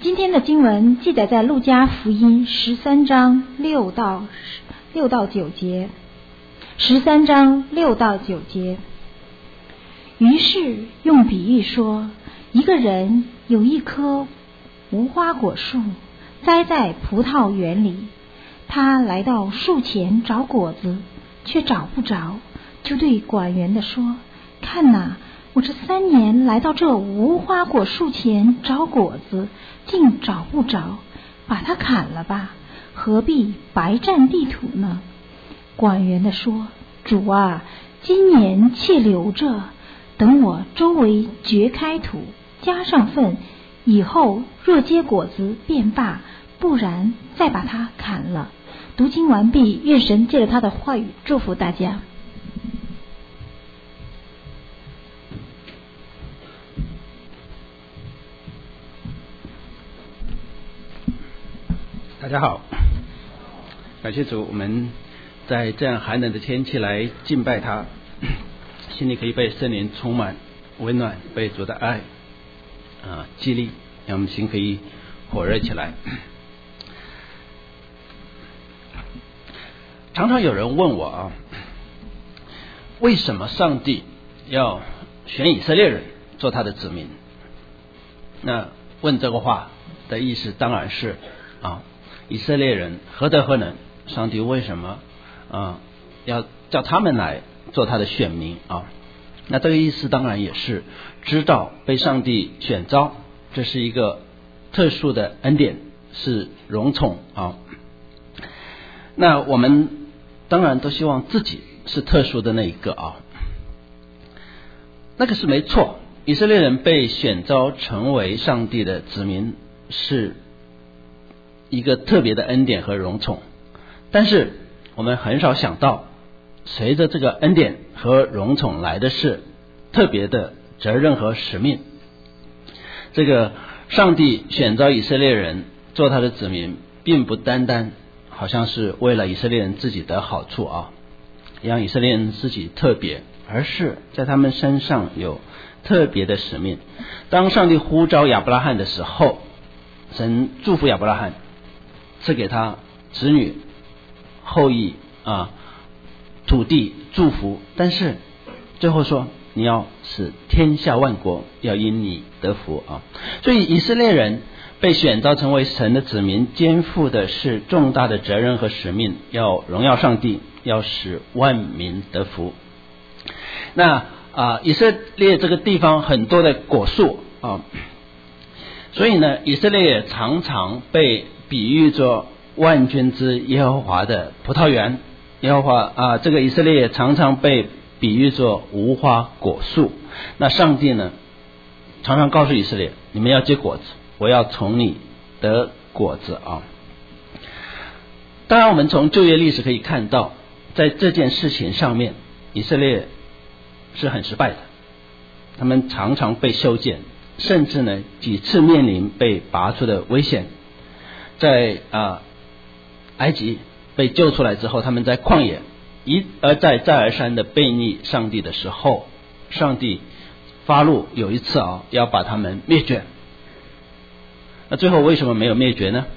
今天的经文记载在路加福音13章6到9节。13章6到9节。于是用比喻说，一个人有一棵无花果树栽在葡萄园里，他来到树前找果子，却找不着，就对管园的说，看哪，我这3年来到这无花果树前找果子，竟找不着，把它砍了吧，何必白占地土呢？管园的说，主啊，今年且留着，等我周围掘开土，加上粪，以后若结果子便罢，不然再把它砍了。读经完毕，愿神借着他的话语祝福大家。 大家好，感谢主，我们在这样寒冷的天气来敬拜他，心里可以被圣灵充满温暖，被主的爱激励，让我们心可以火热起来。常常有人问我为什么上帝要选以色列人做他的子民？那问这个话的意思当然是以色列人何德何能？上帝为什么要叫他们来做他的选民那这个意思当然也是知道被上帝选召，这是一个特殊的恩典，是荣宠那我们当然都希望自己是特殊的那一个那个是没错，以色列人被选召成为上帝的子民是一个特别的恩典和荣宠，但是我们很少想到，随着这个恩典和荣宠来的是特别的责任和使命。这个上帝选召以色列人做他的子民，并不单单好像是为了以色列人自己的好处让以色列人自己特别，而是在他们身上有特别的使命。当上帝呼召亚伯拉罕的时候，神祝福亚伯拉罕，赐给他子女后裔土地祝福，但是最后说你要使天下万国要因你得福所以以色列人被选召成为神的子民，肩负的是重大的责任和使命，要荣耀上帝，要使万民得福。那以色列这个地方很多的果树所以呢，以色列也常常被比喻作万军之耶和华的葡萄园。耶和华这个以色列也常常被比喻作无花果树。那上帝呢，常常告诉以色列，你们要结果子，我要从你得果子当然我们从旧约历史可以看到，在这件事情上面以色列是很失败的，他们常常被修剪，甚至呢几次面临被拔出的危险。在埃及被救出来之后，他们在旷野一而再再而三的悖逆上帝的时候，上帝发怒，有一次要把他们灭绝。那最后为什么没有灭绝呢？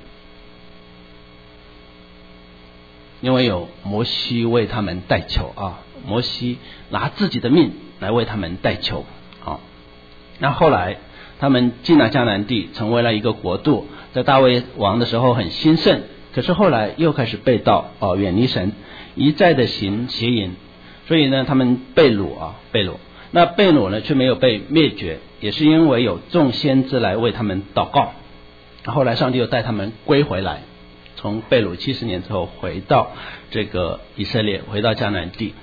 因为有摩西为他们代求摩西拿自己的命来为他们代求那后来他们进了迦南地，成为了一个国度，在大卫王的时候很兴盛，可是后来又开始背道远离神，一再的行邪淫，所以呢他们被掳那被掳呢却没有被灭绝，也是因为有众先知来为他们祷告。后来上帝又带他们归回来，从被掳70年之后回到这个以色列，回到迦南地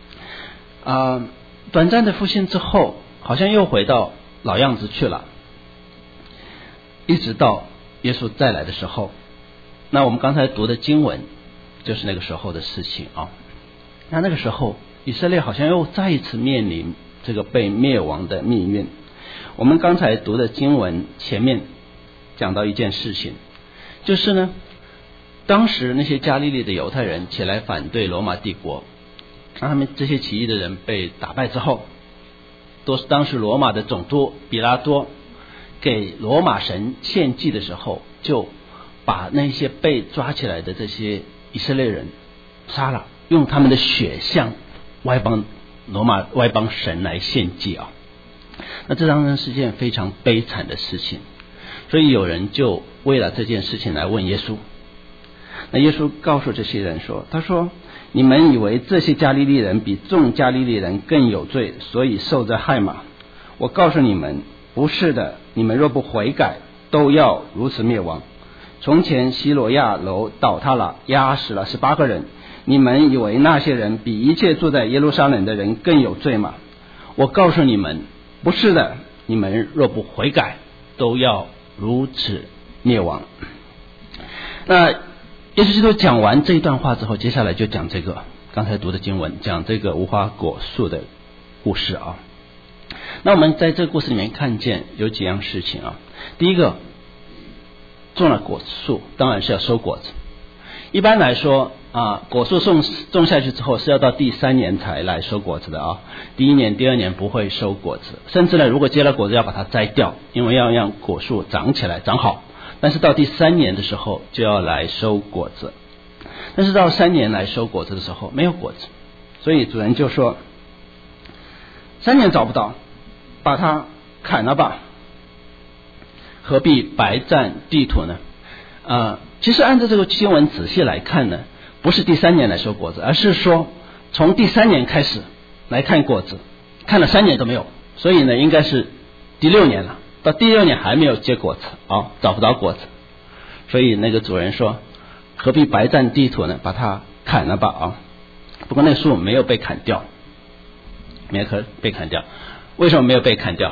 短暂的复兴之后，好像又回到老样子去了，一直到耶稣再来的时候。那我们刚才读的经文就是那个时候的事情那个时候以色列好像又再一次面临这个被灭亡的命运。我们刚才读的经文前面讲到一件事情，就是呢当时那些加利利的犹太人起来反对罗马帝国，让他们这些起义的人被打败之后，都是当时罗马的总督比拉多给罗马神献祭的时候，就把那些被抓起来的这些以色列人杀了，用他们的血向罗马外邦神来献祭啊。那这当然是件非常悲惨的事情，所以有人就为了这件事情来问耶稣。那耶稣告诉这些人说，他说，你们以为这些加利利人比众加利利人更有罪，所以受这害吗？我告诉你们，不是的，你们若不悔改，都要如此灭亡。从前希罗亚楼倒塌了，压死了18个人，你们以为那些人比一切住在耶路撒冷的人更有罪吗？我告诉你们，不是的，你们若不悔改，都要如此灭亡。那耶稣基督讲完这一段话之后，接下来就讲这个刚才读的经文，讲这个无花果树的故事啊。那我们在这个故事里面看见有几样事情啊。第一个，种了果树当然是要收果子。一般来说果树种下去之后是要到第3年才来收果子的啊。第1年、第2年不会收果子，甚至呢，如果结了果子要把它摘掉，因为要让果树长起来长好。但是到第3年的时候就要来收果子。但是到3年来收果子的时候没有果子，所以主人就说3年找不到，把它砍了吧，何必白占地土呢？其实按照这个经文仔细来看呢，不是第3年来收果子，而是说从第3年开始来看果子，看了3年都没有，所以呢应该是第6年了，到第6年还没有结果子找不到果子，所以那个主人说何必白占地土呢，把它砍了吧不过那树没有被砍掉，没有被砍掉。为什么没有被砍掉？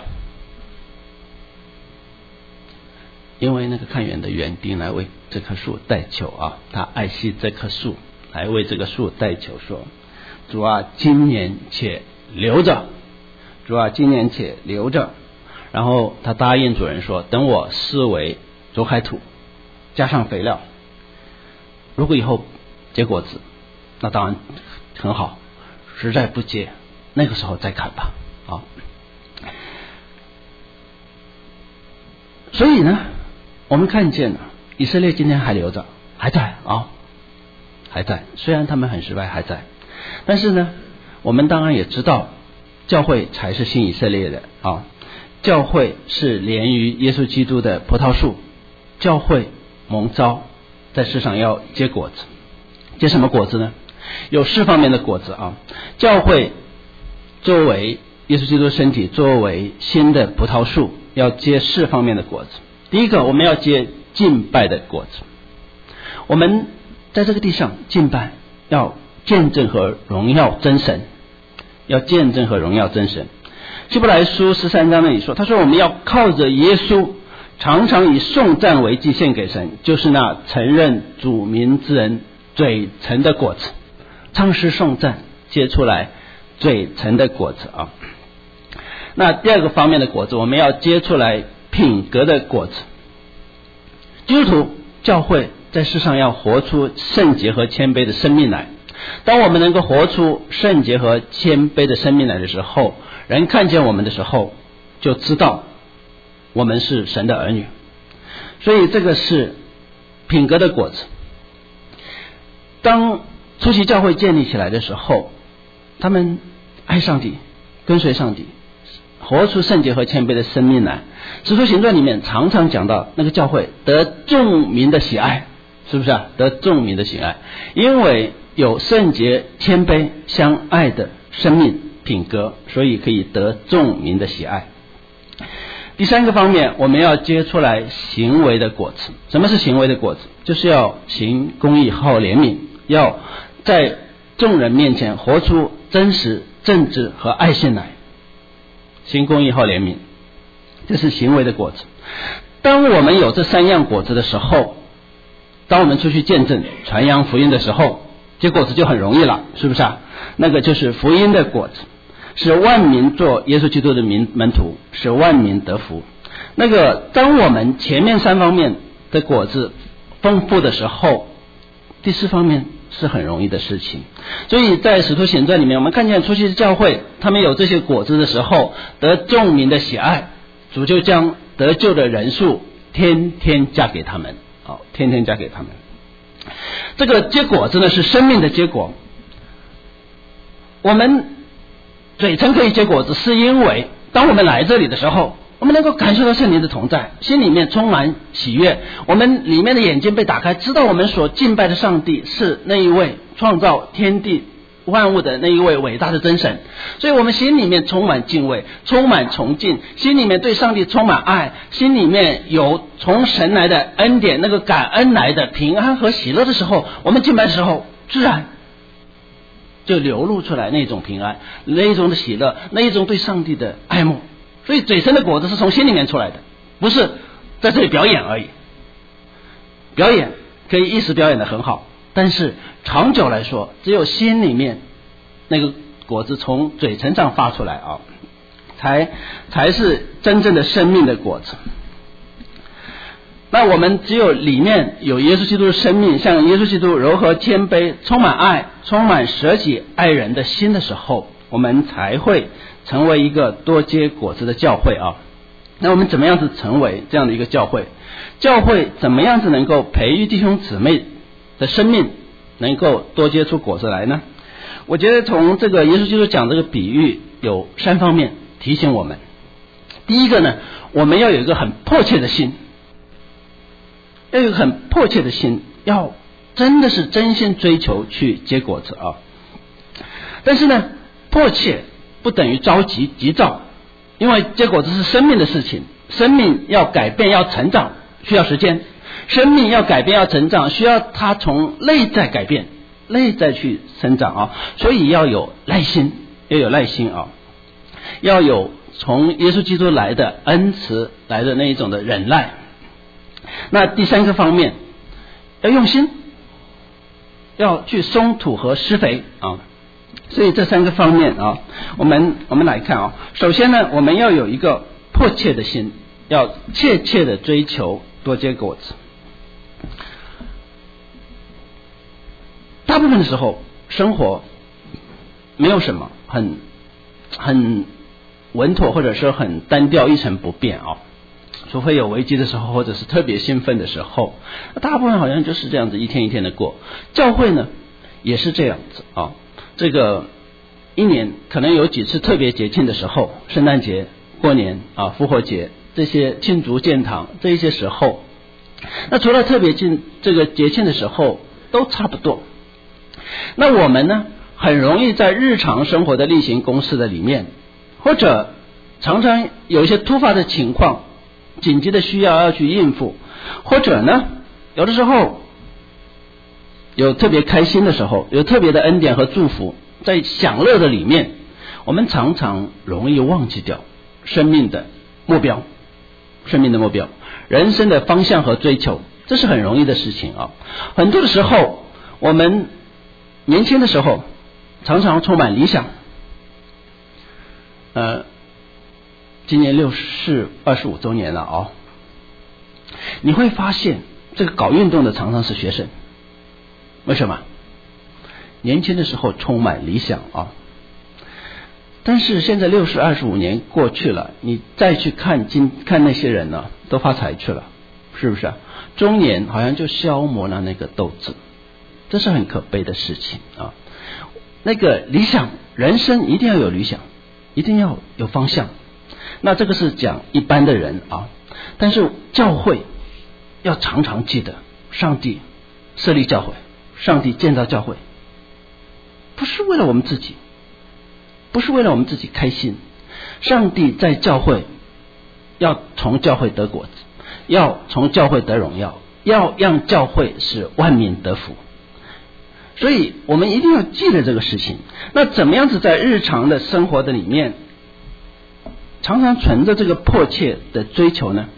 因为那个看园的园丁来为这棵树代求他爱惜这棵树，来为这个树代求说，主啊，今年且留着，主啊，今年且留着。然后他答应主人说，等我视为走海土，加上肥料，如果以后结果子，那当然很好，实在不结，那个时候再砍吧所以呢，我们看见了以色列今天还留着，还在还在，虽然他们很失败还在，但是呢，我们当然也知道教会才是新以色列的教会是连于耶稣基督的葡萄树，教会蒙召在世上要结果子。结什么果子呢？有4方面的果子教会作为耶稣基督身体，作为新的葡萄树，要结4方面的果子。第一个，我们要结敬拜的果子。我们在这个地上敬拜，要见证和荣耀真神，要见证和荣耀真神。希伯来书13章那里说，他说我们要靠着耶稣，常常以颂赞为祭献给神，就是那承认主名之人嘴唇的果子。唱诗颂赞结出来嘴唇的果子那第2个方面的果子，我们要结出来品格的果子。基督徒教会在世上要活出圣洁和谦卑的生命来。当我们能够活出圣洁和谦卑的生命来的时候，人看见我们的时候就知道我们是神的儿女。所以这个是品格的果子。当初期教会建立起来的时候，他们爱上帝，跟随上帝，活出圣洁和谦卑的生命来。使徒行传里面常常讲到那个教会得众民的喜爱，是不是得众民的喜爱？因为有圣洁谦卑相爱的生命品格，所以可以得众民的喜爱。第3个方面，我们要结出来行为的果子。什么是行为的果子？就是要行公义、好怜悯，要在众人面前活出真实、正直和爱心来。行公义、好怜悯，这是行为的果子。当我们有这3样果子的时候，当我们出去见证传扬福音的时候，结果子就很容易了，是不是那个就是福音的果子，使万民做耶稣基督的门徒，使万民得福。那个当我们前面3方面的果子丰富的时候，第4方面是很容易的事情。所以在使徒行传里面，我们看见初期的教会，他们有这些果子的时候，得众民的喜爱，主就将得救的人数天天加给他们，天天加给他们。这个结果真的是生命的结果。我们嘴唇可以结果子，是因为当我们来这里的时候，我们能够感受到圣灵的同在，心里面充满喜悦，我们里面的眼睛被打开，知道我们所敬拜的上帝是那一位创造天地万物的那一位伟大的真神，所以我们心里面充满敬畏，充满崇敬，心里面对上帝充满爱，心里面有从神来的恩典，那个感恩来的平安和喜乐的时候，我们敬拜的时候自然就流露出来那种平安，那一种的喜乐，那一种对上帝的爱慕。所以嘴唇的果子是从心里面出来的，不是在这里表演而已。表演可以一时表演得很好，但是长久来说，只有心里面那个果子从嘴唇上发出来才是真正的生命的果子。那我们只有里面有耶稣基督的生命，像耶稣基督柔和谦卑，充满爱，充满舍己爱人的心的时候，我们才会成为一个多结果子的教会那我们怎么样子成为这样的一个教会？教会怎么样子能够培育弟兄姊妹的生命能够多结出果子来呢？我觉得从这个耶稣基督讲这个比喻有3方面提醒我们。第一个呢，我们要有一个很迫切的心，要有一个很迫切的心，要真的是真心追求去结果子但是呢，迫切不等于着急急躁，因为结果子是生命的事情，生命要改变要成长需要时间，生命要改变要成长需要它从内在改变，内在去生长所以要有耐心，要有耐心要有从耶稣基督来的恩慈来的那一种的忍耐。那第3个方面，要用心，要去松土和施肥所以这3个方面我们来看首先呢，我们要有一个迫切的心，要切切的追求多结果子。大部分的时候生活没有什么很稳妥或者是很单调一成不变除非有危机的时候或者是特别兴奋的时候，大部分好像就是这样子一天一天的过。教会呢也是这样子这个一年可能有几次特别节庆的时候，圣诞节、过年复活节，这些庆祝建堂这一些时候，那除了特别这个节庆的时候都差不多。那我们呢很容易在日常生活的例行公事的里面，或者常常有一些突发的情况紧急的需要去应付，或者呢有的时候有特别开心的时候，有特别的恩典和祝福，在享乐的里面，我们常常容易忘记掉生命的目标，人生的方向和追求，这是很容易的事情很多的时候我们年轻的时候常常充满理想今年64 25周年了你会发现这个搞运动的常常是学生。为什么？年轻的时候充满理想但是现在60 25年过去了，你再去看那些人呢，都发财去了，是不是中年好像就消磨了那个斗志，这是很可悲的事情那个理想，人生一定要有理想，一定要有方向。那这个是讲一般的人但是教会要常常记得，上帝设立教会，上帝建造教会，不是为了我们自己，不是为了我们自己开心，上帝在教会要从教会得果子，要从教会得荣耀，要让教会使万民得福。所以我们一定要记得这个事情。那怎么样子在日常的生活的里面常常存着这个迫切的追求呢？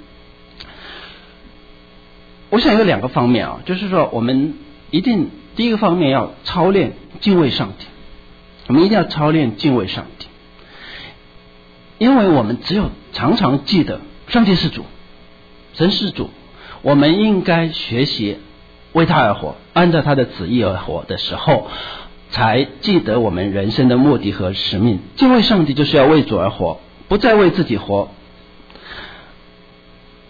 我想有2个方面就是说我们一定第一个方面要操练敬畏上帝，我们一定要操练敬畏上帝，因为我们只有常常记得上帝是主，神是主，我们应该学习为他而活，按照他的旨意而活的时候，才记得我们人生的目的和使命。敬畏上帝就是要为主而活，不再为自己活。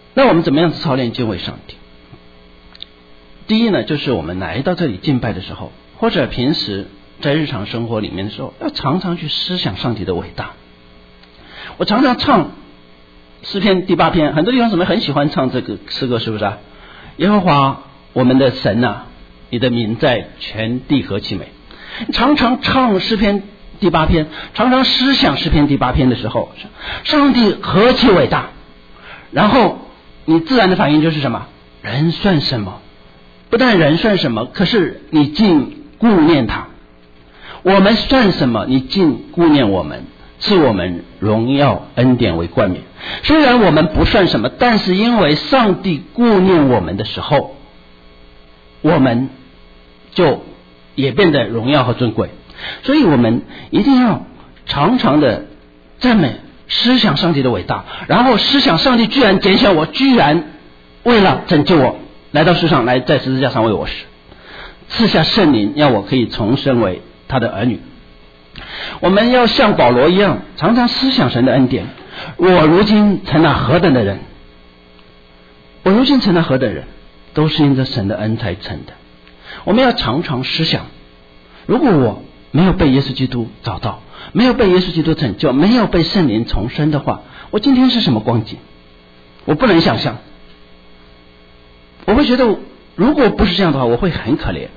那我们怎么样子操练敬畏上帝？第一呢，就是我们来到这里敬拜的时候，或者平时在日常生活里面的时候，要常常去思想上帝的伟大。我常常唱诗篇第8篇，很多地方怎么很喜欢唱这个诗歌，是不是啊？耶和华我们的神啊，你的名在全地何其美。常常唱诗篇第8篇，常常思想诗篇第8篇的时候，上帝何其伟大，然后你自然的反应就是什么？人算什么？不但人算什么，可是你竟顾念他。我们算什么？你竟顾念我们，赐我们荣耀恩典为冠冕。虽然我们不算什么，但是因为上帝顾念我们的时候，我们就也变得荣耀和尊贵。所以我们一定要常常的赞美，思想上帝的伟大，然后思想上帝居然拣选我，居然为了拯救我来到世上，来在十字架上为我死，赐下圣灵，让我可以重生为他的儿女。我们要像保罗一样，常常思想神的恩典。我如今成了何等的人，我如今成了何等人，都是因着神的恩才成的。我们要常常思想，如果我没有被耶稣基督找到，没有被耶稣基督拯救，没有被圣灵重生的话，我今天是什么光景？我不能想象。我会觉得，如果不是这样的话，我会很可怜。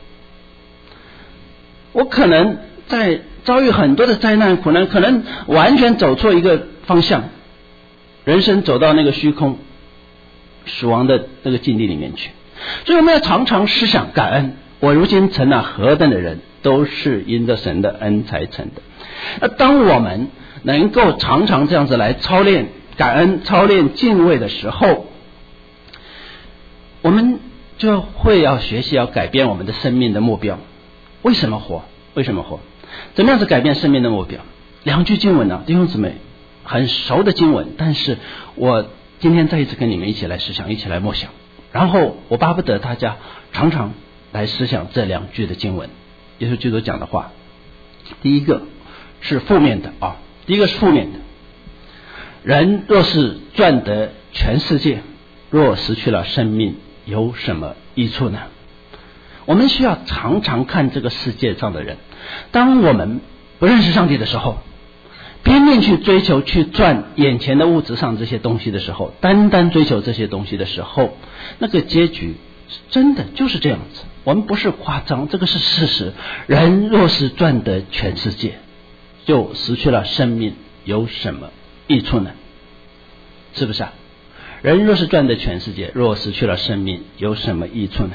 我可能在遭遇很多的灾难，可能完全走错一个方向，人生走到那个虚空死亡的那个境地里面去。所以我们要常常思想感恩，我如今成了何等的人，都是因着神的恩才成的。那当我们能够常常这样子来操练感恩、操练敬畏的时候，我们就会要学习要改变我们的生命的目标。为什么活？为什么活？怎么样子改变生命的目标？2句经文呢，弟兄姊妹很熟的经文，但是我今天再一次跟你们一起来思想，一起来默想，然后我巴不得大家常常来思想这2句的经文。耶稣基督讲的话，第一个是负面的啊，第一个是负面的。人若是赚得全世界，若失去了生命，有什么益处呢？我们需要常常看这个世界上的人，当我们不认识上帝的时候，拼命去追求去赚眼前的物质上这些东西的时候，单单追求这些东西的时候，那个结局真的就是这样子。我们不是夸张，这个是事实。人若是赚得全世界，就失去了生命，有什么益处呢？是不是啊？人若是赚得全世界，若失去了生命，有什么益处呢？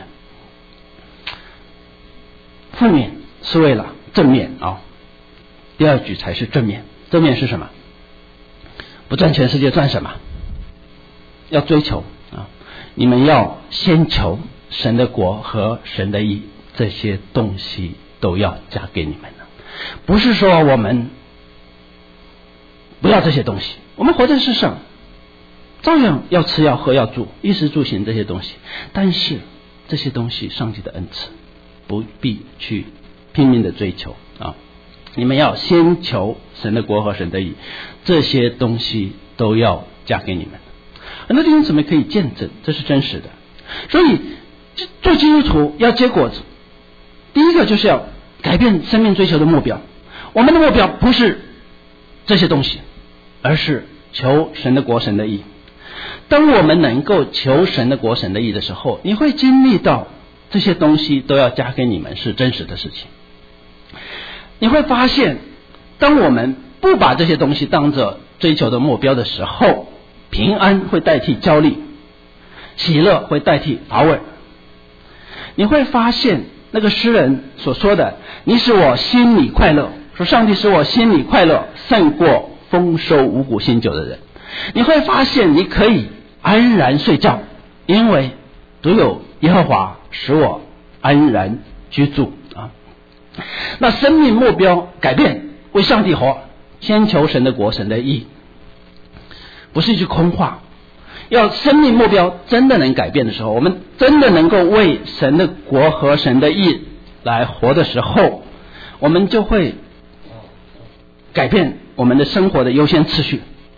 负面是为了正面啊，第2句才是正面。正面是什么？不赚全世界赚什么？要追求啊！你们要先求神的国和神的义，这些东西都要加给你们了。不是说我们不要这些东西，我们活在世上照样要吃要喝要住，衣食住行这些东西，但是这些东西上帝的恩赐不必去拼命的追求啊！你们要先求神的国和神的义，这些东西都要加给你们。很多弟兄姊妹可以见证，这是真实的。所以做基督徒要结果子，第一个就是要改变生命追求的目标。我们的目标不是这些东西，而是求神的国神的义。当我们能够求神的国神的义的时候，你会经历到这些东西都要加给你们是真实的事情。你会发现，当我们不把这些东西当作追求的目标的时候，平安会代替焦虑，喜乐会代替乏味。你会发现那个诗人所说的，你使我心里快乐，说上帝使我心里快乐胜过丰收五谷新酒的人。你会发现你可以安然睡觉，因为独有耶和华使我安然居住啊。那生命目标改变，为上帝活，先求神的国神的义，不是一句空话。要生命目标真的能改变的时候，我们真的能够为神的国和神的义来活的时候，我们就会改变我们的生活的优先次序。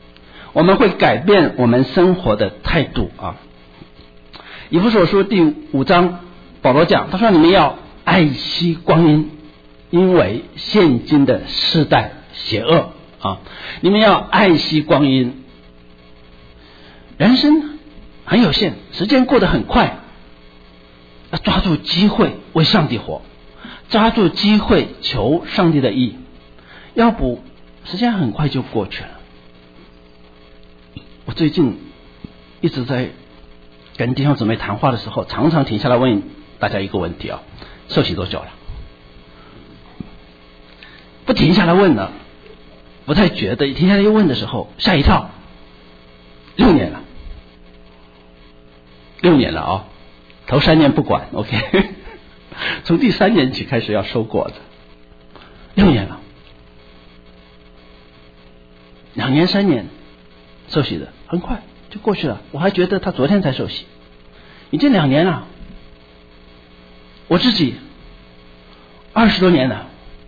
我们会改变我们生活的态度啊。以弗所书第5章，保罗讲，他说你们要爱惜光阴，因为现今的世代邪恶啊。你们要爱惜光阴，人生很有限，时间过得很快，要抓住机会为上帝活，抓住机会求上帝的意，要不时间很快就过去了。我最近一直在跟弟兄姊妹谈话的时候，常常停下来问大家一个问题啊：受洗多久了？不停下来问了，不太觉得；停下来又问的时候，吓一跳，6年了，6年了啊！头3年不管 ，OK， 从第3年起开始要收果子，6年了，2年3年受洗的，很快就过去了。我还觉得他昨天才受洗，已经2年了。我自己20多年了。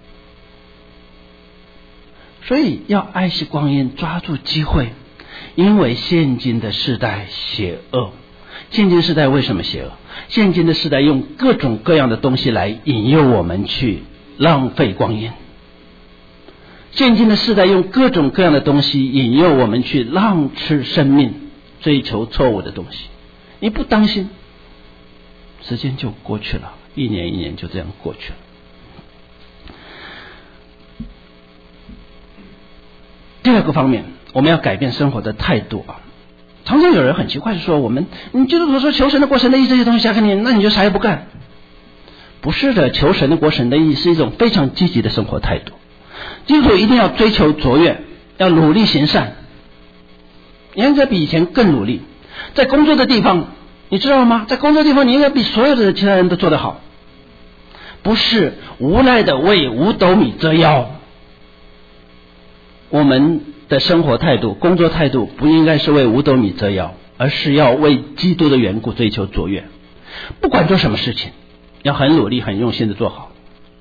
所以要爱惜光阴，抓住机会，因为现今的世代邪恶。现今世代为什么邪恶？现今的世代用各种各样的东西来引诱我们去浪费光阴。现今的世代用各种各样的东西引诱我们去浪吃生命，追求错误的东西。你不当心，时间就过去了，1年1年就这样过去了。第二个方面，我们要改变生活的态度啊。常常有人很奇怪，就说你基督徒说求神的国、神的义这些东西加给你，那你就啥也不干。不是的，求神的国、神的义是一种非常积极的生活态度。基督徒一定要追求卓越，要努力行善，你应该比以前更努力。在工作的地方，你知道吗？在工作地方，你应该比所有的其他人都做得好，不是无奈的为5斗米折腰。我们的生活态度、工作态度不应该是为5斗米折腰，而是要为基督的缘故追求卓越。不管做什么事情，要很努力、很用心的做好。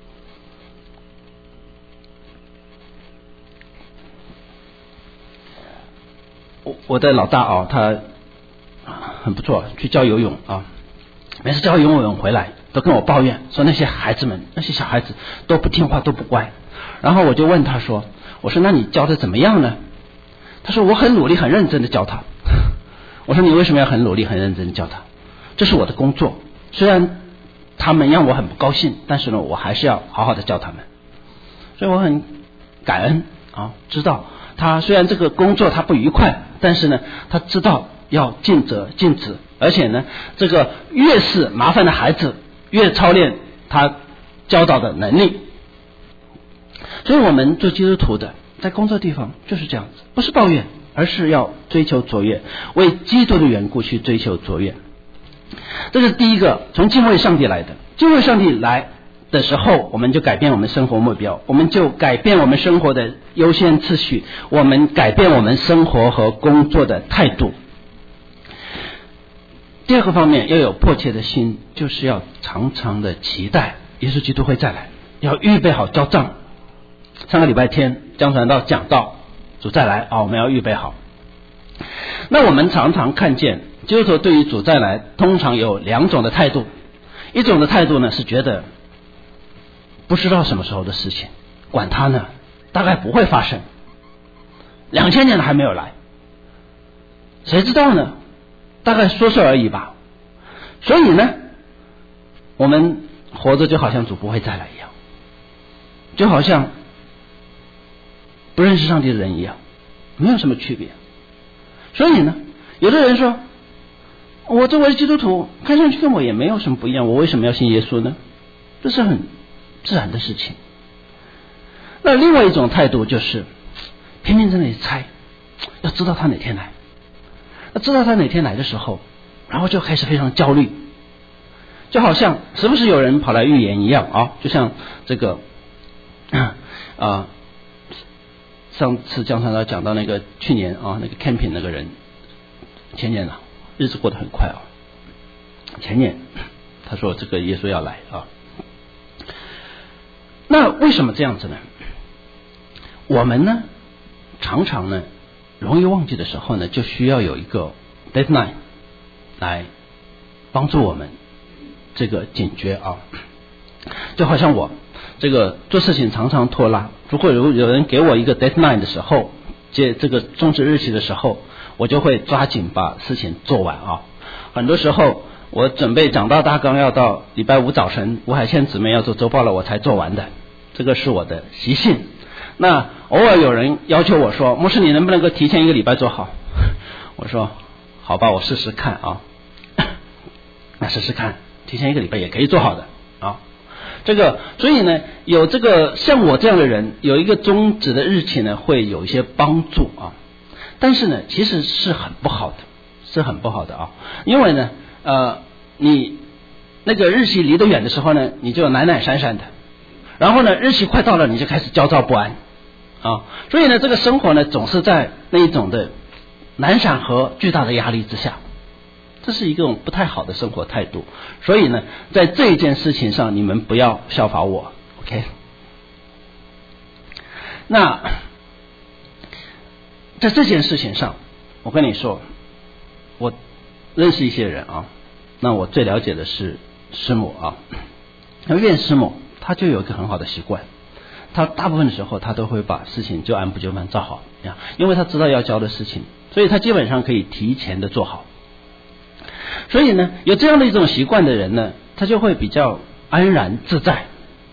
我的老大啊，他很不错，去教游泳啊。每次教游泳回来都跟我抱怨说那些孩子们、那些小孩子都不听话、都不乖。然后我就问他说：“我说那你教的怎么样呢？”他说：“我很努力、很认真的教他。”我说：“你为什么要很努力、很认真的教他？这是我的工作，虽然他们让我很不高兴，但是呢，我还是要好好的教他们。”所以我很感恩啊，知道他虽然这个工作他不愉快，但是呢，他知道要尽责尽职，而且呢，这个越是麻烦的孩子，越操练他教导的能力。所以我们做基督徒的，在工作地方就是这样子，不是抱怨，而是要追求卓越，为基督的缘故去追求卓越。这是第一个，从敬畏上帝来的。敬畏上帝来的时候，我们就改变我们生活目标，我们就改变我们生活的优先次序，我们改变我们生活和工作的态度。第二个方面，要有迫切的心，就是要常常的期待耶稣基督会再来，要预备好交账。上个礼拜天江传道讲到主再来啊，我们要预备好。那我们常常看见基督徒对于主再来通常有2种的态度。一种的态度呢，是觉得不知道什么时候的事情，管他呢，大概不会发生，2000年了还没有来，谁知道呢，大概说说而已吧。所以呢，我们活着就好像主不会再来一样，就好像不认识上帝的人一样，没有什么区别。所以呢，有的人说，我作为基督徒看上去跟我也没有什么不一样，我为什么要信耶稣呢？这是很自然的事情。那另外一种态度就是拼命在那里猜，要知道他哪天来。那知道他哪天来的时候，然后就开始非常焦虑，就好像时不时有人跑来预言一样啊，就像这个上次江传道讲到那个去年啊，那个 camping 那个人，前年日子过得很快啊。前年他说这个耶稣要来啊。那为什么这样子呢？我们呢常常呢容易忘记的时候呢，就需要有一个 deadline 来帮助我们这个警觉啊。就好像我这个做事情常常拖拉，如果有人给我一个 deadline 的时候，这个终止日期的时候，我就会抓紧把事情做完啊。很多时候我准备讲到大纲要到礼拜五早晨吴海倩姊妹要做周报了我才做完的，这个是我的习性。那偶尔有人要求我说，牧师你能不能够提前1个礼拜做好？我说好吧，我试试看啊。那试试看，提前1个礼拜也可以做好的啊。这个所以呢，有这个像我这样的人，有一个终止的日期呢，会有一些帮助啊。但是呢，其实是很不好的，是很不好的啊。因为呢，你那个日期离得远的时候呢，你就懒懒散散的，然后呢，日期快到了，你就开始焦躁不安啊。所以呢，这个生活呢，总是在那一种的懒散和巨大的压力之下，这是一种不太好的生活态度。所以呢，在这一件事情上，你们不要效法我 ，OK？ 那在这件事情上，我跟你说，我认识一些人啊，那我最了解的是师母啊。那岳师母她就有一个很好的习惯，她大部分的时候她都会把事情就按部就班照好呀，因为她知道要教的事情，所以她基本上可以提前的做好。所以呢，有这样的一种习惯的人呢，他就会比较安然自在。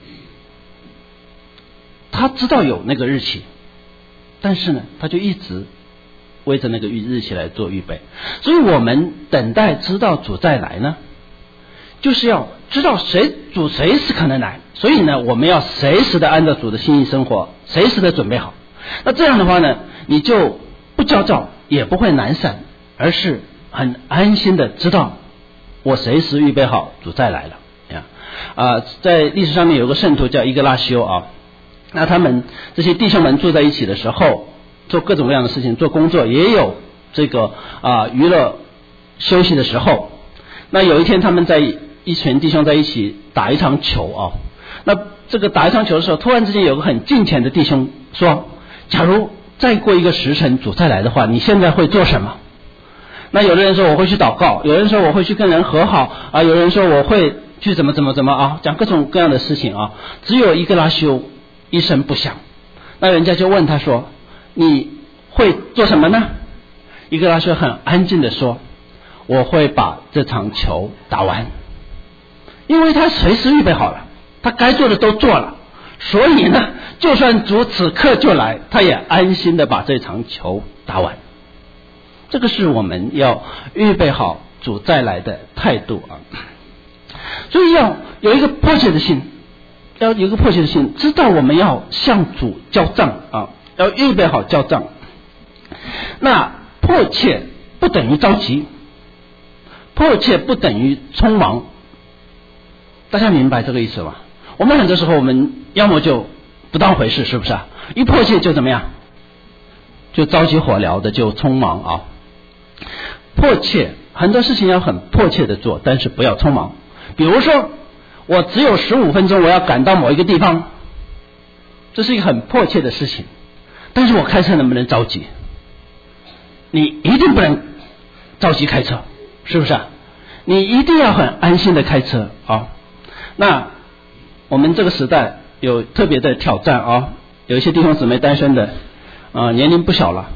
他知道有那个日期，但是呢，他就一直为着那个日期来做预备。所以我们等待知道主再来呢，就是要知道主随时可能来，所以呢，我们要随时的按照主的心意生活，随时的准备好。那这样的话呢，你就不焦躁，也不会懒散，而是很安心的知道我随时预备好主再来了呀。在历史上面有个圣徒叫伊格拉修啊，那他们这些弟兄们住在一起的时候，做各种各样的事情，做工作，也有这个娱乐休息的时候。那有一天他们在一群弟兄在一起打一场球啊，那这个打一场球的时候，突然之间有个很近前的弟兄说，假如再过1个时辰主再来的话，你现在会做什么？那有的人说我会去祷告，有人说我会去跟人和好啊，有人说我会去怎么啊，讲各种各样的事情啊。只有伊格拉修一声不响。那人家就问他说，你会做什么呢？伊格拉修很安静的说，我会把这场球打完。因为他随时预备好了，他该做的都做了，所以呢，就算主此刻就来，他也安心的把这场球打完。这个是我们要预备好主再来的态度啊。所以要有一个迫切的心，知道我们要向主交账啊，要预备好交账。那迫切不等于着急，迫切不等于匆忙，大家明白这个意思吗？我们很多时候我们要么就不当回事，是不是啊？一迫切就怎么样？就着急火燎的，就匆忙啊。迫切，很多事情要很迫切的做，但是不要匆忙。比如说我只有15分钟，我要赶到某一个地方，这是一个很迫切的事情，但是我开车能不能着急？你一定不能着急开车，是不是啊？你一定要很安心的开车啊。那我们这个时代有特别的挑战啊，有一些弟兄姊妹单身的年龄不小了，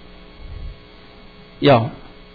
要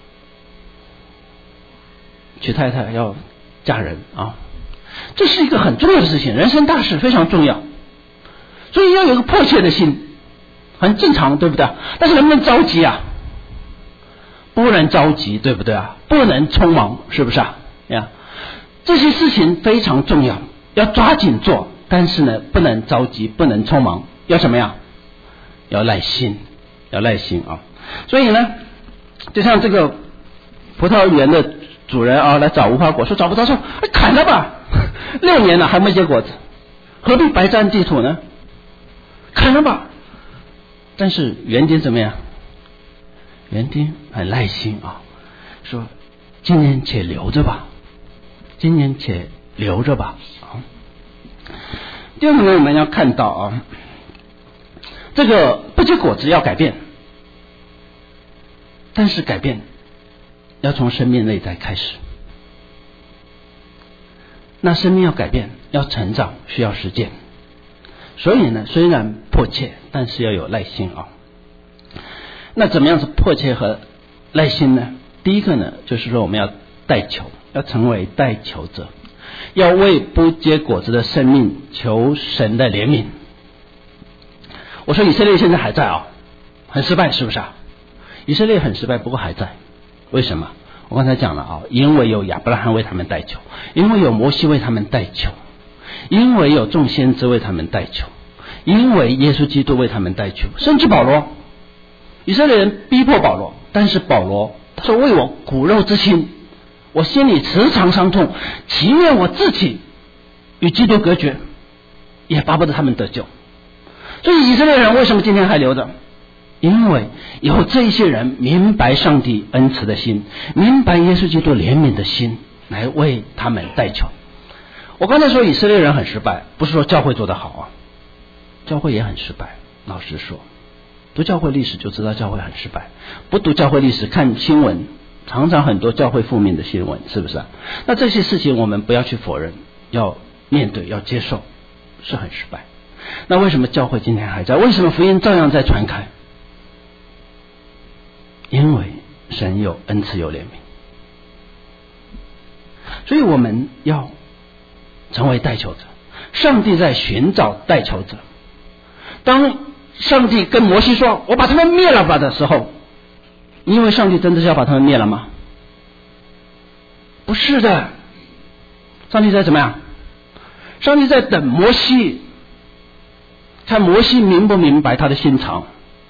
娶太太，要嫁人啊，这是一个很重要的事情，人生大事非常重要，所以要有一个迫切的心，很正常，对不对？但是能不能着急啊？不能着急，对不对啊？不能匆忙，是不是啊？这些事情非常重要，要抓紧做，但是呢，不能着急，不能匆忙，要什么呀？要耐心，要耐心啊！所以呢，就像这个葡萄园的主人啊，来找无花果，说找不到，说砍了吧，6年了还没结果子，何必白占地土呢？砍了吧。但是园丁怎么样？园丁很耐心啊，说今年且留着吧，今年且留着吧啊。第二个呢，我们要看到啊，这个不结果子要改变， 但是改变要从生命内在开始。那生命要改变，要成长，需要时间。所以呢，虽然迫切，但是要有耐心啊。那怎么样是迫切和耐心呢？第一个呢，就是说我们要代求，要成为代求者，要为不结果子的生命求神的怜悯。我说以色列现在还在啊，很失败是不是啊？以色列很失败，不过还在。为什么？我刚才讲了啊，因为有亚伯拉罕为他们代求，因为有摩西为他们代求，因为有众先知为他们代求，因为耶稣基督为他们代求，甚至保罗，以色列人逼迫保罗，但是保罗他说为我骨肉之亲，我心里时常伤痛，情愿我自己与基督隔绝，也巴不得他们得救。所以以色列人为什么今天还留着？因为有这些人明白上帝恩慈的心，明白耶稣基督怜悯的心，来为他们代求。我刚才说以色列人很失败，不是说教会做得好啊，教会也很失败。老实说，读教会历史就知道教会很失败，不读教会历史看新闻，常常很多教会负面的新闻，是不是啊？那这些事情我们不要去否认，要面对，要接受，是很失败。那为什么教会今天还在？为什么福音照样在传开？因为神有恩慈有怜悯。所以我们要成为代求者，上帝在寻找代求者。当上帝跟摩西说我把他们灭了吧的时候，因为上帝真的是要把他们灭了吗？不是的，上帝在怎么样？上帝在等摩西，看摩西明不明白他的心肠。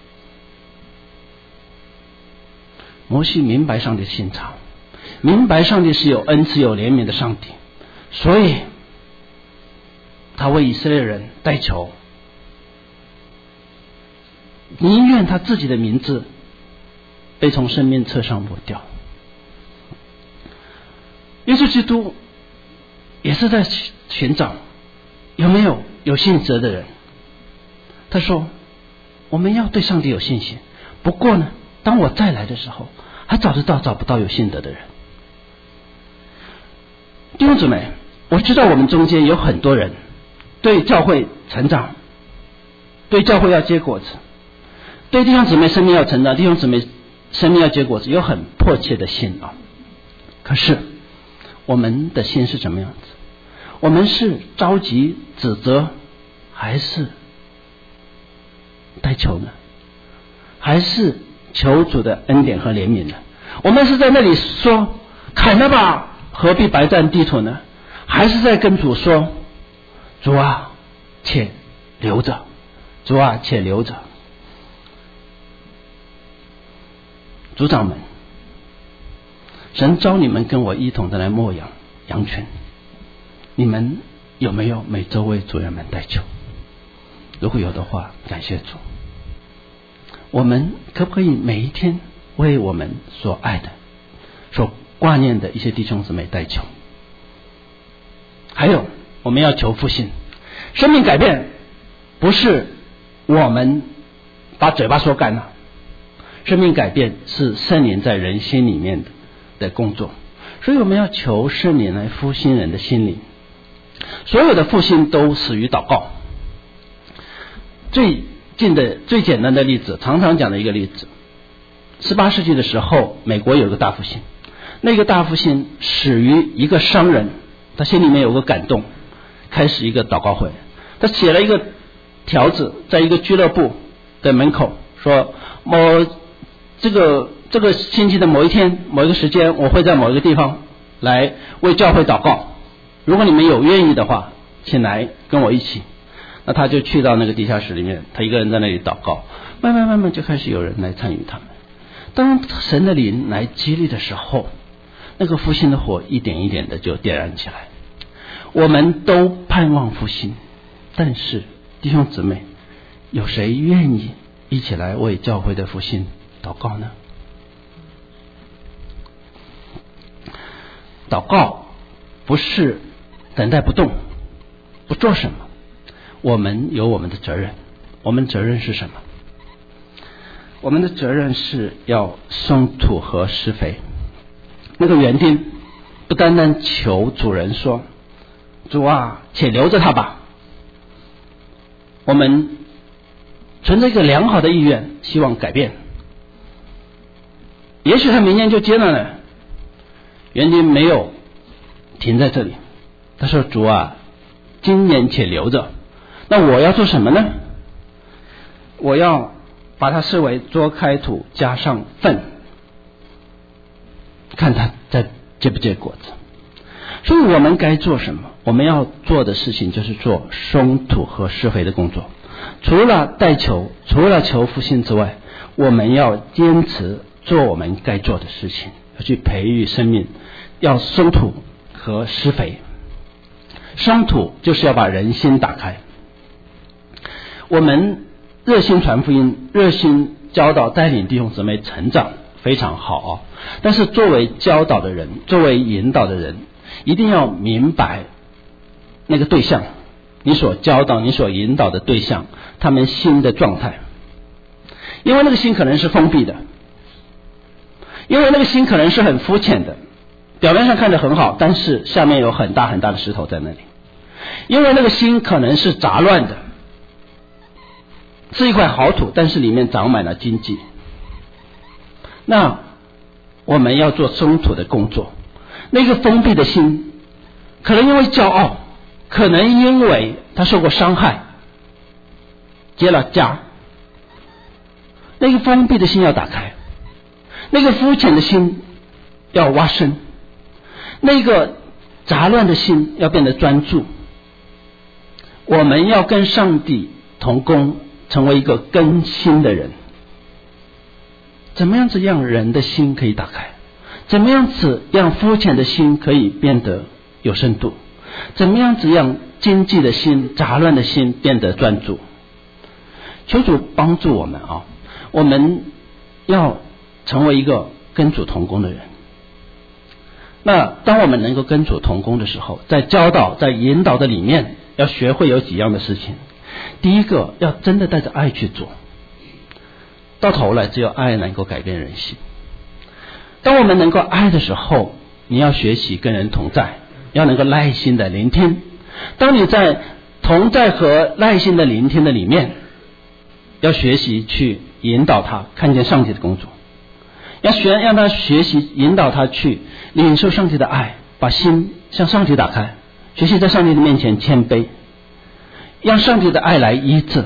摩西明白上帝的心肠，明白上帝是有恩慈有怜悯的上帝，所以他为以色列人代求，宁愿他自己的名字被从生命册上抹掉。耶稣基督也是在寻找有没有有信德的人。他说我们要对上帝有信心，不过呢，当我再来的时候，还找不到有信德的人。弟兄姊妹，我知道我们中间有很多人对教会成长，对教会要结果子，对弟兄姊妹生命要成长，弟兄姊妹生命要结果子，有很迫切的心啊。可是我们的心是怎么样子？我们是着急指责，还是代求呢？还是求主的恩典和怜悯呢？我们是在那里说砍了吧，何必白占地土呢？还是在跟主说主啊且留着，主啊且留着。组长们，神召你们跟我一同的来牧养羊群，你们有没有每周为主人们代求？如果有的话，感谢主。我们可不可以每一天为我们所爱的、所挂念的一些弟兄姊妹代求？还有，我们要求复兴。生命改变不是我们把嘴巴说干了，生命改变是圣灵在人心里面的工作。所以我们要求圣灵来复兴人的心灵。所有的复兴都始于祷告。最简单的例子，常常讲的一个例子，18世纪的时候，美国有一个大复兴，那个大复兴始于一个商人，他心里面有个感动，开始一个祷告会。他写了一个条子，在一个俱乐部的门口，说这个星期的某一天某一个时间，我会在某一个地方来为教会祷告，如果你们有愿意的话，请来跟我一起。那他就去到那个地下室里面，他一个人在那里祷告，慢慢就开始有人来参与他们。当神的灵来激励的时候，那个复兴的火一点一点的就点燃起来。我们都盼望复兴，但是弟兄姊妹，有谁愿意一起来为教会的复兴祷告呢？祷告不是等待不动，不做什么。我们有我们的责任，我们责任是什么？ 我们的责任是要松土和施肥。那个园丁不单单求主人说，主啊，且留着他吧。我们存着一个良好的意愿，希望改变。也许他明年就接纳了。园丁没有停在这里，他说，主啊，今年且留着。那我要做什么呢？我要把它视为捉开土加上粪，看它再结不结果子。所以我们该做什么？我们要做的事情就是做松土和施肥的工作。除了代求，除了求复兴之外，我们要坚持做我们该做的事情，要去培育生命，要松土和施肥。松土就是要把人心打开。我们热心传福音，热心教导带领弟兄姊妹成长，非常好但是作为教导的人，作为引导的人，一定要明白那个对象，你所教导你所引导的对象，他们心的状态。因为那个心可能是封闭的，因为那个心可能是很肤浅的，表面上看着很好，但是下面有很大很大的石头在那里。因为那个心可能是杂乱的，是一块好土，但是里面长满了荆棘。那我们要做松土的工作。那个封闭的心，可能因为骄傲，可能因为他受过伤害，结了痂。那个封闭的心要打开，那个肤浅的心要挖深，那个杂乱的心要变得专注。我们要跟上帝同工，成为一个更新的人。怎么样子让人的心可以打开？怎么样子让肤浅的心可以变得有深度？怎么样子让经济的心、杂乱的心变得专注？求主帮助我们我们要成为一个跟主同工的人。那当我们能够跟主同工的时候，在教导、在引导的里面，要学会有几样的事情。第一个，要真的带着爱去做，到头来只有爱能够改变人心。当我们能够爱的时候，你要学习跟人同在，要能够耐心的聆听。当你在同在和耐心的聆听的里面，要学习去引导他看见上帝的工作，让他学习引导他去领受上帝的爱，把心向上帝打开，学习在上帝的面前谦卑，让上帝的爱来医治。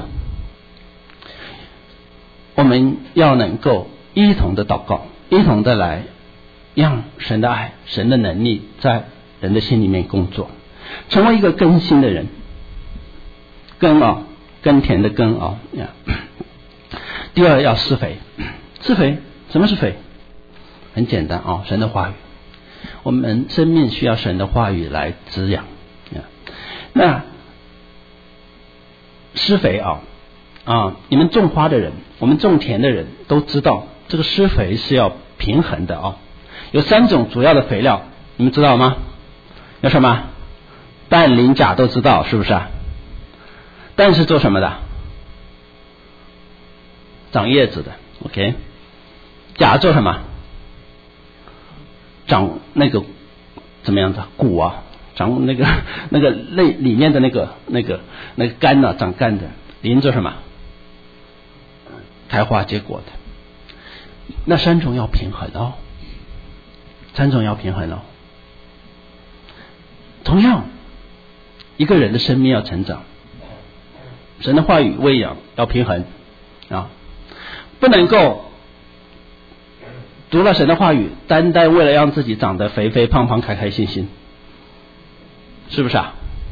我们要能够一同的祷告，一同的来让神的爱、神的能力在人的心里面工作，成为一个更新的人。耕田的耕第二，要施肥。施肥，什么是肥？很简单神的话语。我们生命需要神的话语来滋养。那施肥你们种花的人，我们种田的人都知道，这个施肥是要平衡的有3种主要的肥料，你们知道吗？有什么？氮、磷、钾都知道，是不是氮是做什么的？长叶子的 ，OK。钾做什么？长那个怎么样子？骨长那个里面的那个干长干的。磷做什么？开花结果的。那3种要平衡3种要平衡同样，一个人的生命要成长，神的话语喂养要平衡不能够读了神的话语，单单为了让自己长得肥肥胖胖、开开心心，是不是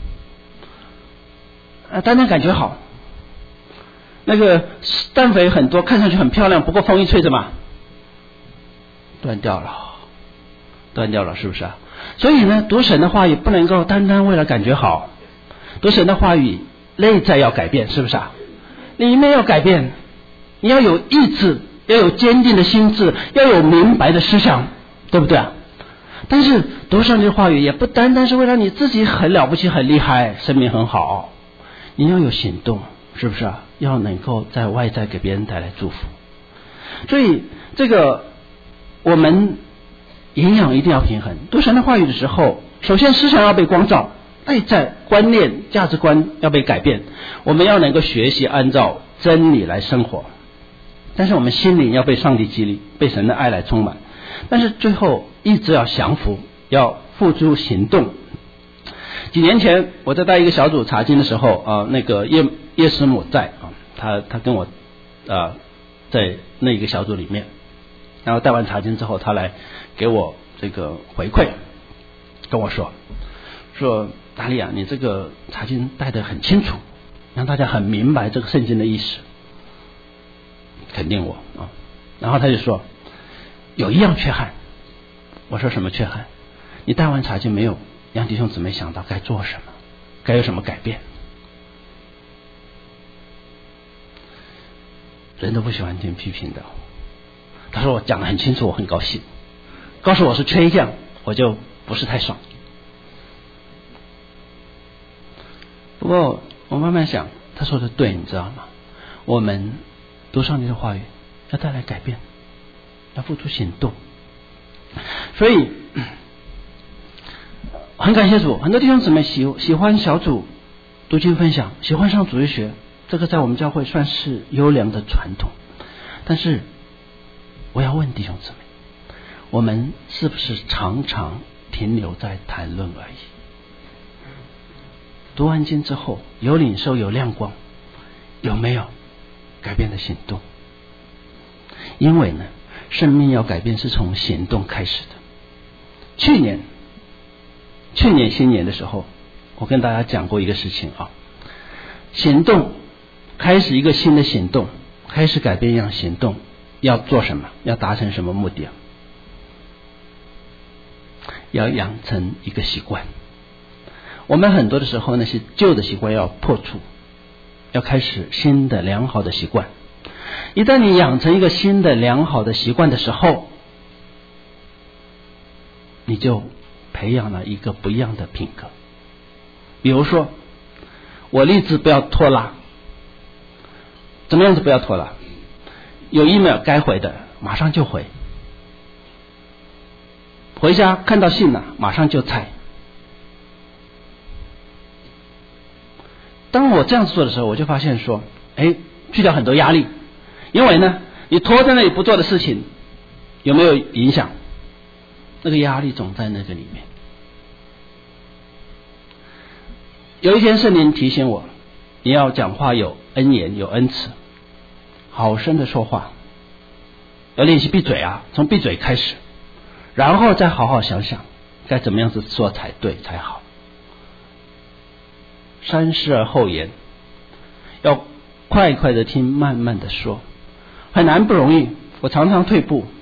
单单感觉好，那个氮肥很多，看上去很漂亮，不过风一吹怎么断掉了，是不是所以呢，读神的话语不能够单单为了感觉好，读神的话语内在要改变，是不是里面要改变，你要有意志，要有坚定的心智，要有明白的思想，对不对但是读上帝的话语也不单单是为了你自己很了不起、很厉害、生命很好，你要有行动，是不是要能够在外在给别人带来祝福。 所以这个我们营养一定要平衡。读神的话语的时候，首先思想要被光照，内在观念价值观要被改变，我们要能够学习按照真理来生活，但是我们心灵要被上帝激励，被神的爱来充满，但是最后一直要降服，要付诸行动。几年前我在带一个小组查经的时候那个叶师母在他跟我在那一个小组里面，然后带完查经之后，他来给我这个回馈，跟我说达利亚，你这个查经带得很清楚，让大家很明白这个圣经的意思，肯定我然后他就说有一样缺憾。我说什么缺憾？你带完查经没有让弟兄姊妹想到该做什么，该有什么改变。人都不喜欢听批评的。他说我讲得很清楚，我很高兴，告诉我是缺一项我就不是太爽。不过我慢慢想，他说的对，你知道吗？我们读上帝的话语要带来改变，要付出行动。所以很感谢主，很多弟兄姊妹喜欢小组读经分享，喜欢上主日学，这个在我们教会算是优良的传统。但是我要问弟兄姊妹，我们是不是常常停留在谈论而已？读完经之后有领受有亮光，有没有改变的行动？因为呢，生命要改变是从行动开始的。去年新年的时候，我跟大家讲过一个事情行动，开始一个新的行动，开始改变一样行动，要做什么？要达成什么目的要养成一个习惯。我们很多的时候那些旧的习惯要破除，要开始新的良好的习惯。一旦你养成一个新的良好的习惯的时候，你就培养了一个不一样的品格。比如说我立志不要拖拉。怎么样子不要拖拉？有email该回的马上就回，回家看到信了马上就拆。当我这样子做的时候，我就发现说去掉很多压力。因为呢，你拖在那里不做的事情有没有影响？那个压力总在那个里面。有一天圣灵提醒我，你要讲话有恩言有恩慈，好生的说话，要练习闭嘴从闭嘴开始，然后再好好想想该怎么样子说才对才好。三思而后言，要快快的听，慢慢的说，很难不容易。我常常退步，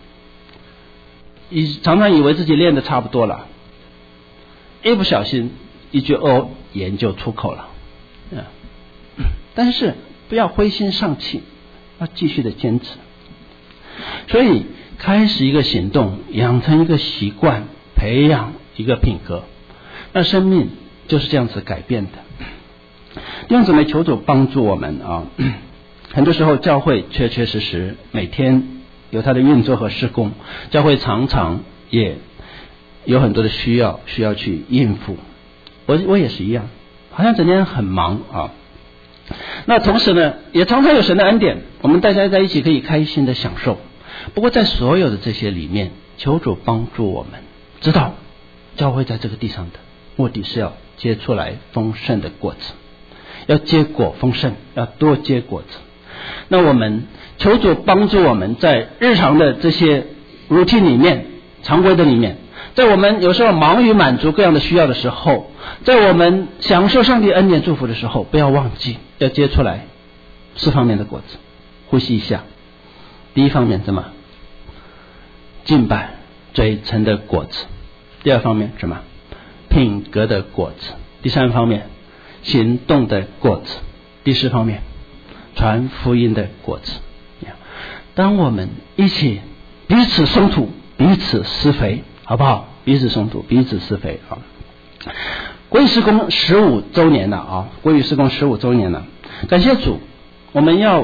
常常以为自己练得差不多了，一不小心一句恶言就出口了。但是不要灰心丧气，要继续的坚持。所以开始一个行动，养成一个习惯，培养一个品格，那生命就是这样子改变的。弟兄姊妹，求主帮助我们很多时候教会确确实实每天有它的运作和事工，教会常常也有很多的需要去应付。我也是一样，好像整天很忙那同时呢，也常常有神的恩典，我们大家在一起可以开心的享受。不过在所有的这些里面，求主帮助我们知道，教会在这个地上的目的是要结出来丰盛的果子，要结果丰盛，要多结果子。那我们求主帮助我们在日常的这些 routine 里面，常规的里面，在我们有时候忙于满足各样的需要的时候，在我们享受上帝恩典祝福的时候，不要忘记要结出来4方面的果子。呼吸一下。第一方面什么？敬拜嘴唇的果子。第二方面什么？品格的果子。第三方面行动的果子。第4方面传福音的果子。当我们一起彼此松土，彼此施肥，好不好？彼此松土，彼此施肥国语事工15周年了国语事工15周年了。感谢主，我们要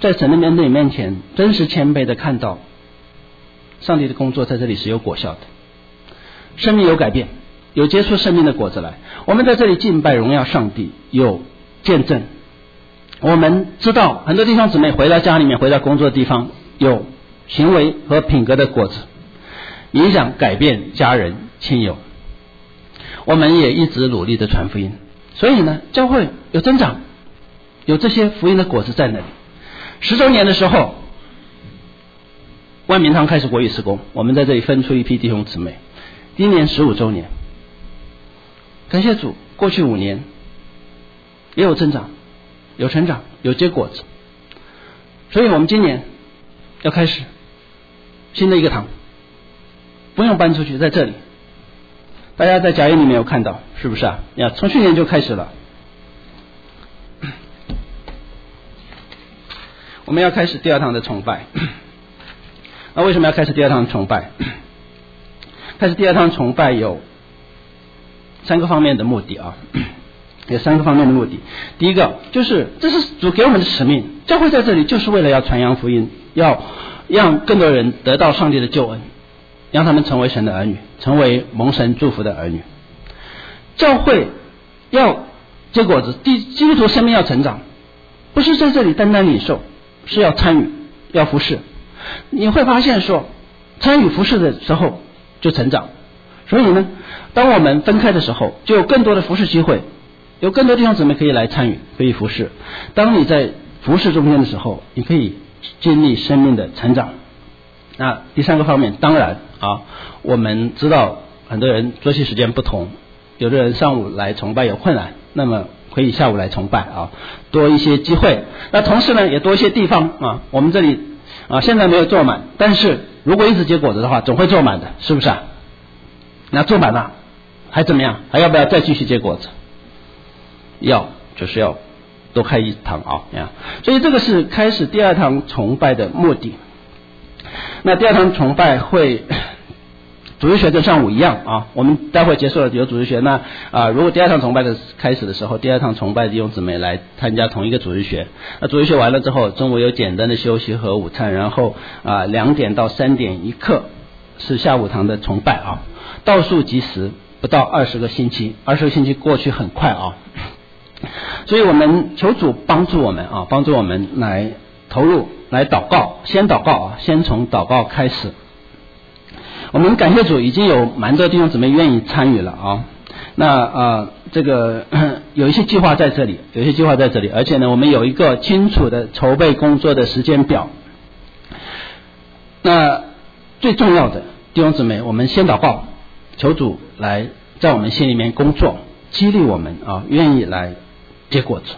在神的面前真实谦卑的看到上帝的工作在这里是有果效的，生命有改变，有结出生命的果子来。我们在这里敬拜荣耀上帝，有见证。我们知道很多弟兄姊妹回到家里面，回到工作的地方，有行为和品格的果子，影响改变家人亲友。我们也一直努力的传福音，所以呢，教会有增长，有这些福音的果子在那里。10周年的时候，万民堂开始国语事工，我们在这里分出一批弟兄姊妹。今年15周年，感谢主，过去5年也有增长，有成长，有结果子。所以我们今年要开始新的一个堂，不用搬出去，在这里。大家在甲印里面有看到，是不是啊？从去年就开始了。我们要开始第2堂的崇拜。那为什么要开始第2堂崇拜？开始第2堂崇拜有3个方面的目的啊，有3个方面的目的。第一个就是这是主给我们的使命，教会在这里就是为了要传扬福音，要让更多人得到上帝的救恩，让他们成为神的儿女，成为蒙神祝福的儿女。教会要结果子，基督徒生命要成长，不是在这里单单领受，是要参与，要服侍。你会发现说，参与服侍的时候就成长。所以呢，当我们分开的时候，就有更多的服侍机会，有更多弟兄姊妹可以来参与，可以服侍。当你在服侍中间的时候，你可以经历生命的成长。那第3个方面，当然啊，我们知道很多人作息时间不同，有的人上午来崇拜有困难，那么可以下午来崇拜啊，多一些机会。那同时呢，也多一些地方啊，我们这里啊现在没有坐满，但是如果一直结果子的话，总会坐满的，是不是啊？那坐满了还怎么样？还要不要再继续结果子？就是要多开1堂啊。所以这个是开始第2堂崇拜的目的。那第2堂崇拜会主日学跟上午一样啊，我们待会结束了有主日学。那如果第2堂崇拜的开始的时候，第2堂崇拜的弟兄姊妹来参加同一个主日学。那主日学完了之后，中午有简单的休息和午餐，然后2点到3点一课是下午堂的崇拜啊。倒数计时不到20个星期，20个星期过去很快啊。所以我们求主帮助我们啊，帮助我们来投入，来祷告，先祷告啊，先从祷告开始。我们感谢主，已经有蛮多弟兄姊妹愿意参与了啊。那这个有一些计划在这里，而且呢，我们有一个清楚的筹备工作的时间表。那最重要的弟兄姊妹，我们先祷告，求主来在我们心里面工作，激励我们啊，愿意来结果子，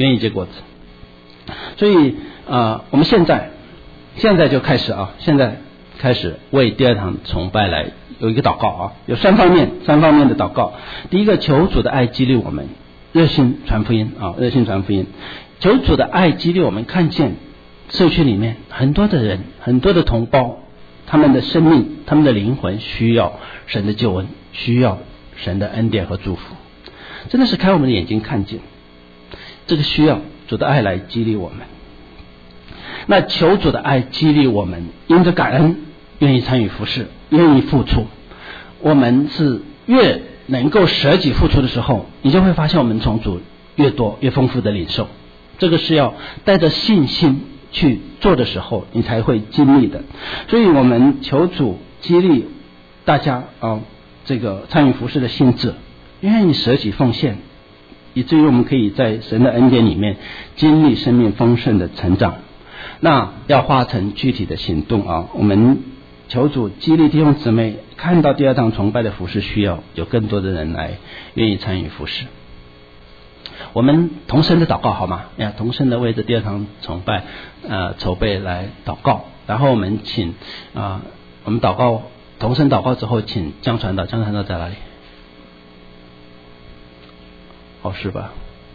所以我们现在就开始啊，现在开始为第2堂崇拜来有一个祷告啊，有3方面的祷告。第一个，求主的爱激励我们热心传福音啊，求主的爱激励我们看见社区里面很多的人，很多的同胞，他们的生命，他们的灵魂需要神的救恩，需要神的恩典和祝福。真的是开我们的眼睛看见这个需要，主的爱来激励我们。那求主的爱激励我们，因着感恩愿意参与服事，愿意付出。我们是越能够舍己付出的时候，你就会发现我们从主越多越丰富的领受。这个是要带着信心去做的时候，你才会经历的。所以我们求主激励大家这个参与服事的心智，愿意舍己奉献，以至于我们可以在神的恩典里面经历生命丰盛的成长。那要化成具体的行动啊！我们求主激励弟兄姊妹，看到第2堂崇拜的服事需要，有更多的人来愿意参与服事。我们同声的祷告好吗？同声的为着第2堂崇拜筹备来祷告。然后我们请我们祷告，同声祷告之后，请江传道在哪里？是吧？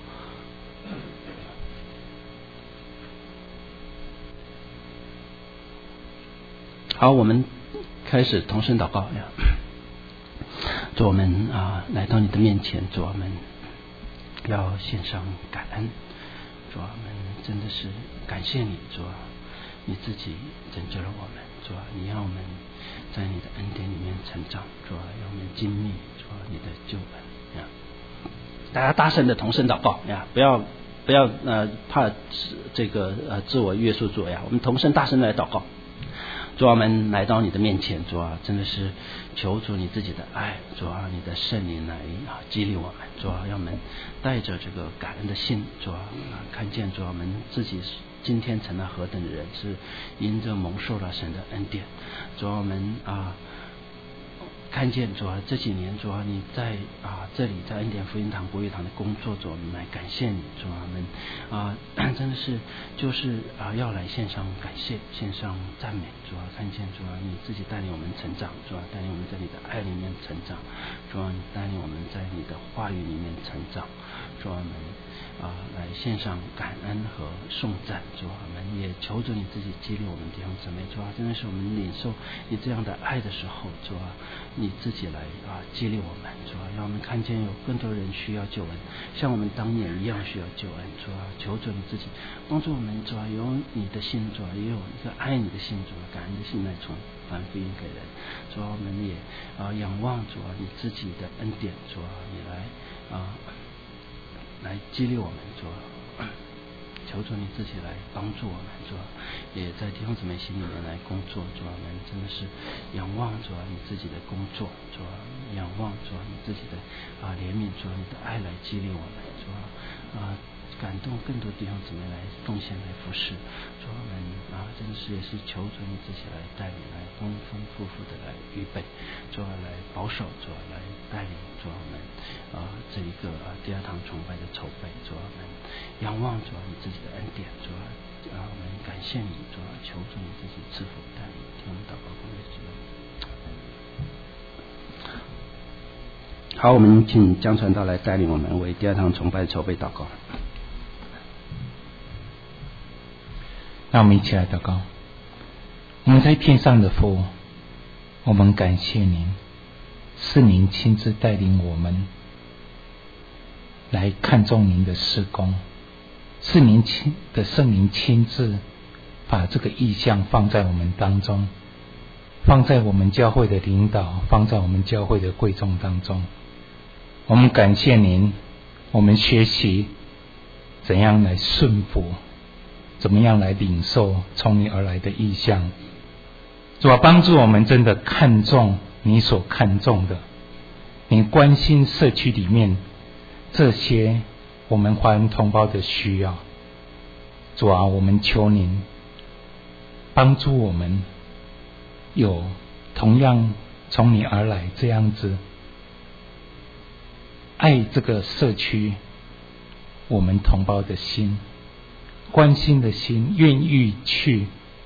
好，我们开始同声祷告呀。主，我们来到你的面前，主，我们要献上感恩， 主啊，我们真的是感谢你，主啊，你自己拯救了我们，主啊，你让我们在你的恩典里面成长，主啊，让我们经历主啊你的救恩呀！大家大声的同声祷告呀，不要怕这个自我约束住呀，我们同声大声的来祷告。主啊，我们来到你的面前，主啊，真的是求主你自己的爱，主啊，你的圣灵来激励我们，主啊，让我们带着这个感恩的心，主啊，看见主啊，我们自己今天成了何等的人，是因着蒙受了神的恩典，主啊，我们看见主啊，这几年主啊，你在这里在恩典福音堂国语堂的工作，主啊，我们来感谢你，主啊，我们真的是就是要来献上感谢，献上赞美，主啊，看见主啊，你自己带领我们成长，主啊，带领我们在你的爱里面成长，主啊，你带领我们在你的话语里面成长，主啊，我们来献上感恩和颂赞，主啊，我们也求着你自己激励我们弟兄姊妹，主啊，真的是我们领受你这样的爱的时候，主啊，你自己来激励我们，主啊，让我们看见有更多人需要救恩，像我们当年一样需要救恩，主啊，求着你自己帮助我们，主啊，有你的心，主啊，也有一个爱你的心，主啊，感恩的心来传福音给人，主啊，我们也仰望主啊你自己的恩典，主啊，你来激励我们，主啊，求主你自己来帮助我们，主啊，也在弟兄姊妹心里面来工作，主啊，我们真的是仰望主啊你自己的工作，主啊，仰望主啊你自己的怜悯，主啊你的爱来激励我们，主啊感动更多弟兄姊妹来奉献来服侍，主啊，我们真的是也是求主你自己来带领，来丰丰富富的来预备，主啊来保守，主啊来带领，主啊我们这一个第二堂崇拜的筹备，主啊我们仰望主啊你自己的恩典，主啊我们感谢你，主啊求主你自己赐福带领，听我们祷告奉耶稣的名。好，我们请江传道来带领我们为第二堂崇拜筹备祷告。 让我们一起来祷告。我们在天上的父，我们感谢您，是您亲自带领我们来看重您的事工，是您的圣灵亲自把这个意向放在我们当中，放在我们教会的领导，放在我们教会的贵重当中。我们感谢您，我们学习怎样来顺服，怎么样来领受从你而来的意向。主啊，帮助我们真的看重你所看重的，你关心社区里面这些我们华人同胞的需要。主啊，我们求您帮助我们有同样从你而来这样子爱这个社区我们同胞的心，关心的心，愿意去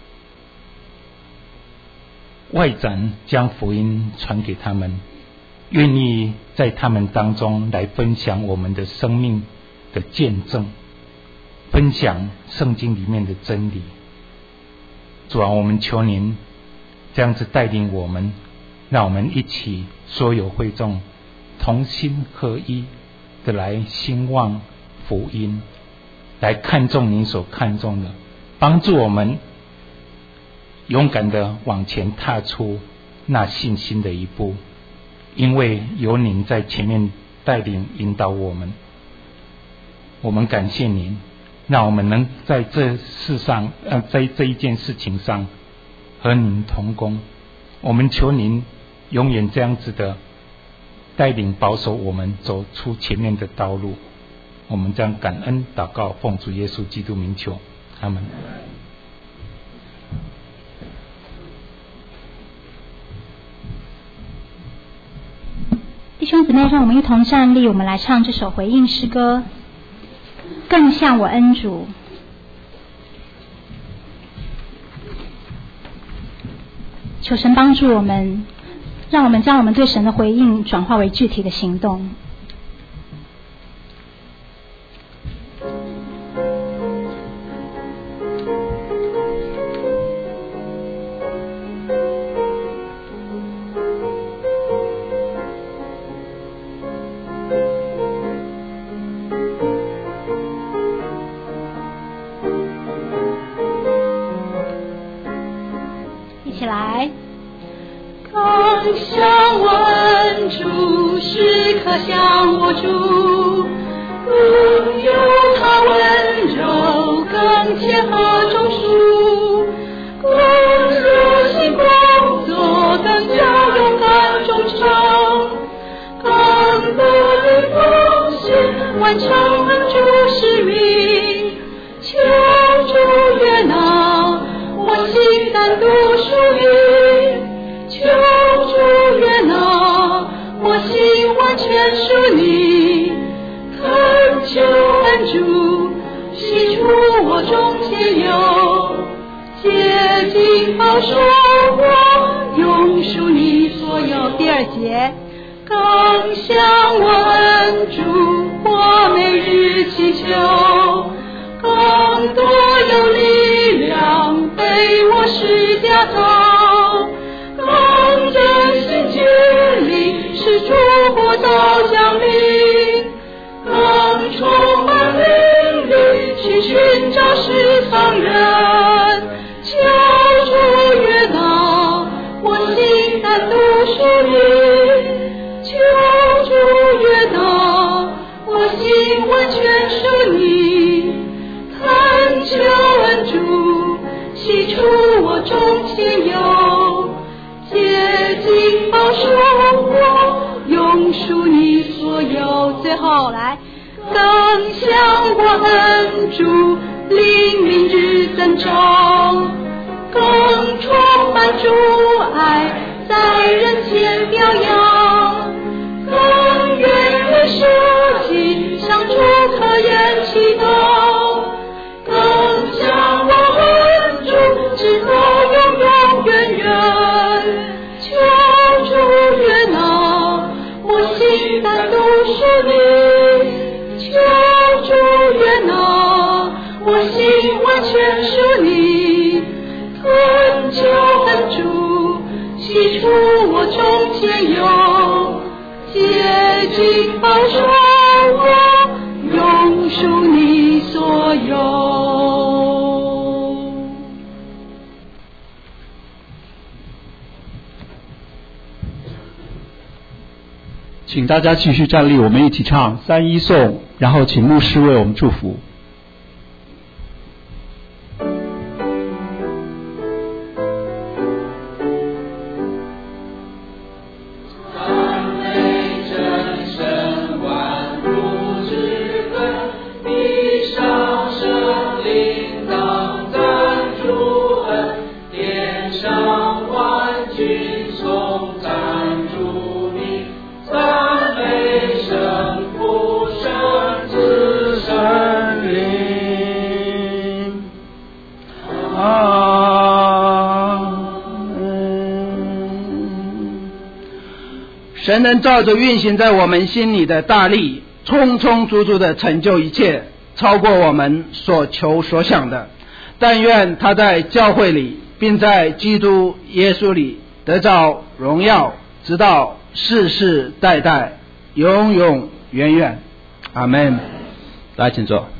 外展将福音传给他们，愿意在他们当中来分享我们的生命的见证，分享圣经里面的真理。主啊，我们求您这样子带领我们，让我们一起所有会众同心合一的来兴旺福音，来看重您所看重的，帮助我们勇敢的往前踏出那信心的一步，因为有您在前面带领引导我们。我们感谢您，让我们能在这世上在这一件事情上和您同工。我们求您永远这样子的带领保守我们走出前面的道路。我们将感恩祷告，奉主耶稣基督名求，阿们。 弟兄姊妹，让我们一同站立，我们来唱这首回应诗歌，更像我恩主。求神帮助我们，让我们将我们对神的回应转化为具体的行动。 他像我主，更有他温柔，更贴合中枢，更热心工作，更加勇敢忠诚，更多的奉献，完成主使命。求主悦纳我心单独属于，求主悦纳我心完全属你，恳求恩主洗除我中间有，洁净保守我，永属你所有。第二节，更向我恩主，我每日祈求，更多有力量被我施加他，更真心竭力使主国早降临，更充满灵力去寻找失丧人。求主悦纳我心单独属你，求主悦纳我心完全属你，恳求恩主洗除我中间有，洁净保守我，永属你所有。最后来，更向我恩主灵命日增长，更充满主爱在人前表扬，更愿为舍己向主可言祈祷，更向我恩主直到永永远远。求主悦纳我心单独属你，求主悦纳我心完全属你，恳求恩主洗除我中间有，洁净保守我，永属你所有。 请大家继续站立，我们一起唱三一颂，然后请牧师为我们祝福。 神能照着运行在我们心里的大力，充充足足的成就一切，超过我们所求所想的。但愿他在教会里，并在基督耶稣里得着荣耀，直到世世代代，永永远远。阿们。 大家请坐。